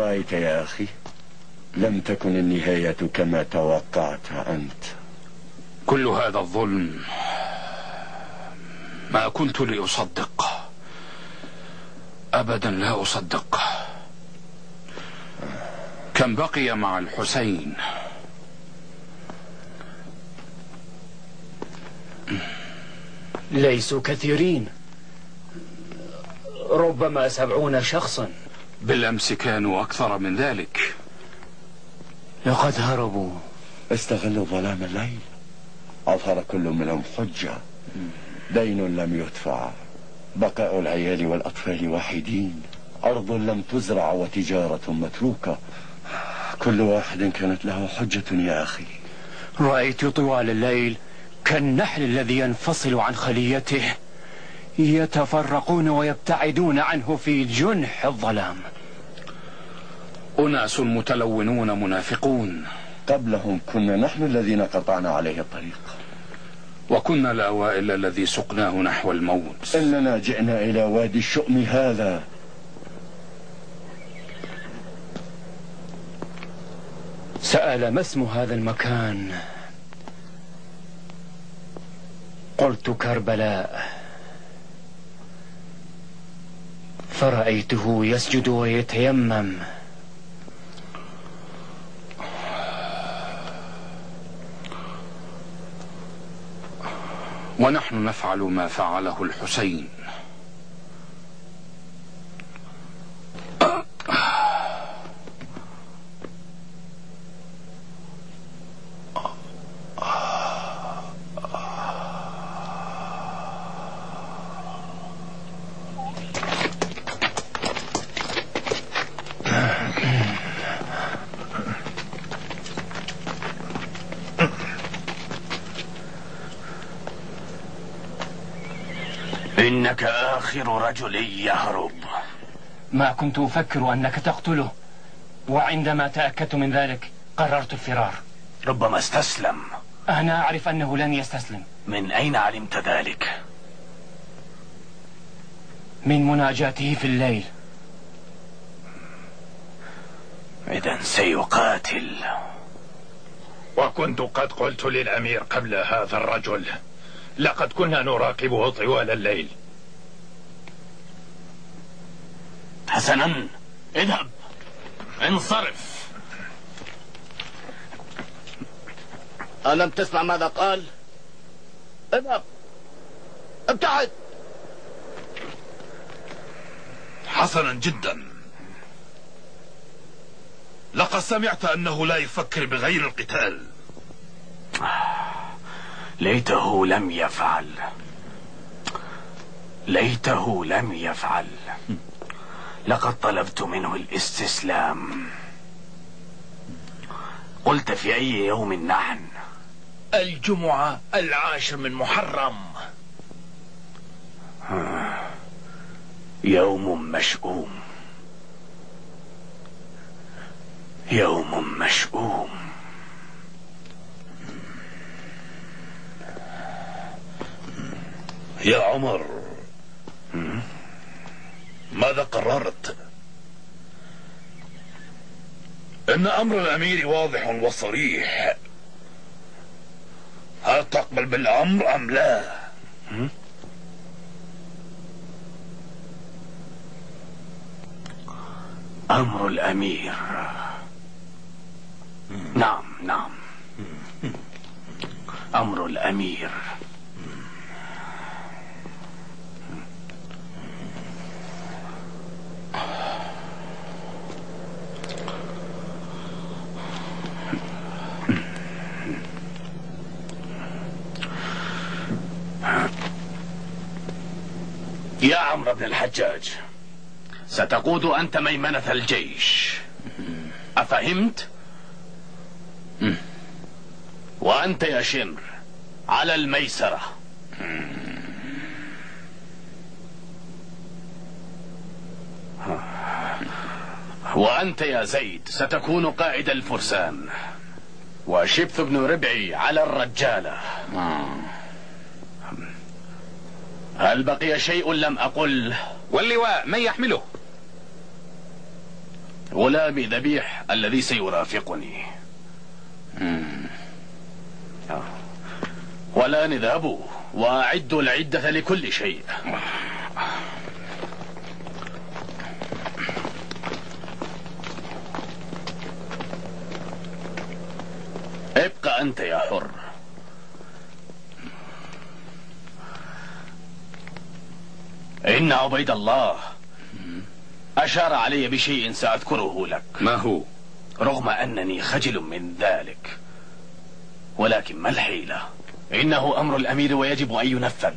رأيت يا أخي؟ لم تكن النهاية كما توقعت أنت. كل هذا الظلم ما كنت لأصدق، أبدا لا أصدق. كم بقي مع الحسين؟ ليسوا كثيرين، ربما 70 شخصا. بالأمس كانوا أكثر من ذلك. لقد هربوا. استغلوا ظلام الليل. أظهر كل منهم حجة. دين لم يدفع، بقاء العيال والأطفال وحيدين، أرض لم تزرع وتجارة متروكة. كل واحد كانت له حجة يا أخي. رأيت طوال الليل كالنحل الذي ينفصل عن خليته، يتفرقون ويبتعدون عنه في جنح الظلام. أناس متلونون منافقون. قبلهم كنا نحن الذين قطعنا عليه الطريق، وكنا الأوائل الذي سقناه نحو الموت. إننا جئنا إلى وادي الشؤم هذا. سأل ما اسم هذا المكان؟ قلت كربلاء، فرأيته يسجد ويتيمم. ونحن نفعل ما فعله الحسين. إنك آخر رجل يهرب. ما كنت أفكر أنك تقتله، وعندما تأكدت من ذلك قررت الفرار. ربما استسلم. أنا أعرف أنه لن يستسلم. من أين علمت ذلك؟ من مناجاته في الليل. إذن سيقاتل. وكنت قد قلت للأمير قبل هذا الرجل، لقد كنا نراقبه طوال الليل. حسنا، اذهب، انصرف. ألم تسمع ماذا قال؟ اذهب، ابتعد. حسنا جدا. لقد سمعت أنه لا يفكر بغير القتال. ليته لم يفعل، ليته لم يفعل. لقد طلبت منه الاستسلام. قلت في أي يوم نحن؟ الجمعة 10 من محرم. يوم مشؤوم، يوم مشؤوم. يا عمر، ماذا قررت؟ إن أمر الأمير واضح وصريح. هل تقبل بالأمر أم لا؟ أمر الأمير، نعم نعم، أمر الأمير. يا عمرو بن الحجاج، ستقود أنت ميمنة الجيش، أفهمت؟ وأنت يا شمر على الميسرة. وأنت يا زيد ستكون قائد الفرسان، وشبث بن ربعي على الرجالة. هل بقي شيء لم أقل؟ واللواء من يحمله؟ غلامي ذبيح الذي سيرافقني. والآن اذهبوا وأعدوا العدة لكل شيء. ابقى أنت يا حر. إن عبيد الله أشار علي بشيء سأذكره لك. ما هو؟ رغم أنني خجل من ذلك، ولكن ما الحيلة؟ إنه أمر الأمير ويجب أن ينفذ.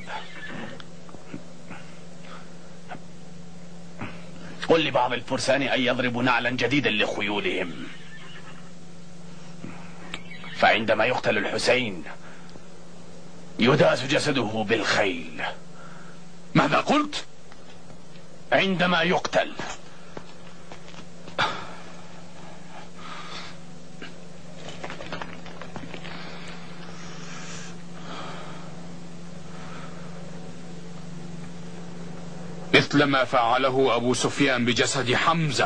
قل لبعض الفرسان أن يضربوا نعلا جديدا لخيولهم، فعندما يقتل الحسين يداس جسده بالخيل. ماذا قلت؟ عندما يقتل. مثل ما فعله أبو سفيان بجسد حمزة.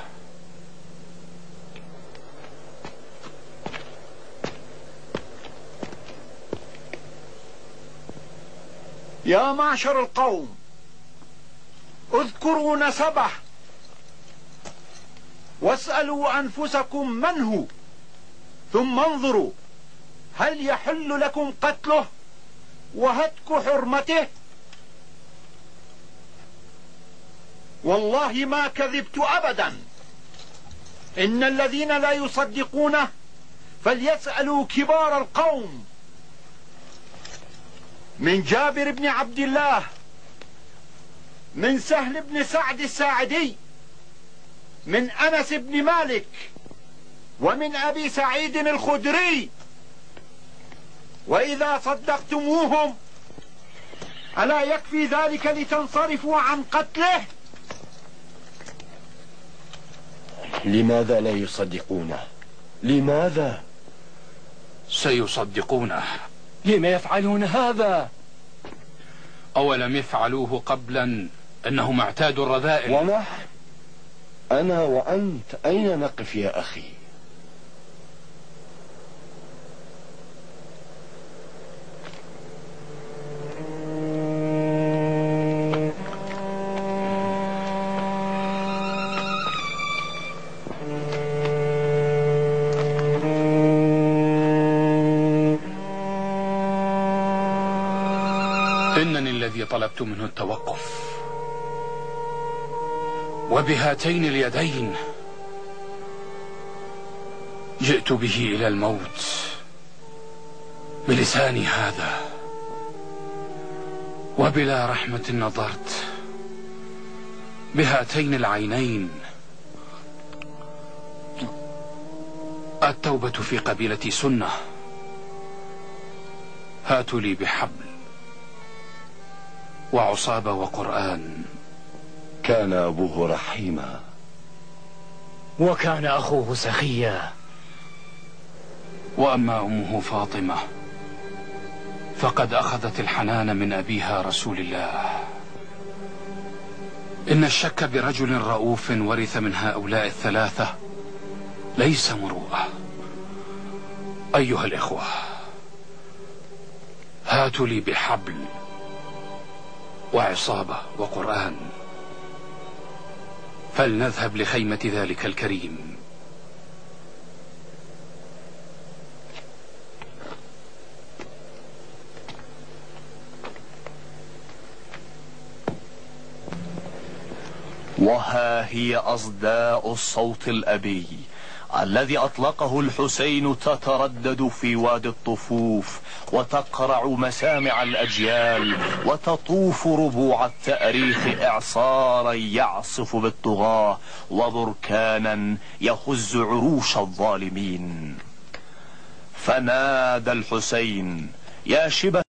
يا معشر القوم، اذكروا نسبه واسألوا أنفسكم من هو، ثم انظروا هل يحل لكم قتله وهتك حرمته. والله ما كذبت أبدا. إن الذين لا يصدقونه فليسألوا كبار القوم، من جابر بن عبد الله، من سهل بن سعد الساعدي، من أنس بن مالك، ومن أبي سعيد الخدري. وإذا صدقتموهم ألا يكفي ذلك لتنصرفوا عن قتله؟ لماذا لا يصدقونه؟ لماذا؟ سيصدقونه. لما يفعلون هذا؟ أولم يفعلوه قبلا؟ إنهم اعتادوا الرذائل. ونحن أنا وأنت أين نقف يا أخي؟ إنني الذي طلبت منه التوقف، وبهاتين اليدين جئت به إلى الموت بلساني هذا، وبلا رحمة نظرت بهاتين العينين. التوبة في قبيلتي سنة. هاتوا لي بحبل وعصابة وقرآن. كان أبوه رحيما، وكان أخوه سخيا. وأما أمه فاطمة فقد أخذت الحنان من أبيها رسول الله. إن الشك برجل رؤوف ورث من هؤلاء الثلاثة ليس مروءة. أيها الإخوة، هاتوا لي بحبل وعصابة وقرآن، فلنذهب لخيمة ذلك الكريم. وها هي أصداء الصوت الأبي الذي أطلقه الحسين تتردد في وادي الطفوف، وتقرع مسامع الأجيال، وتطوف ربوع التاريخ إعصارا يعصف بالطغاة، وبركانا يهز عروش الظالمين. فنادى الحسين: يا شبة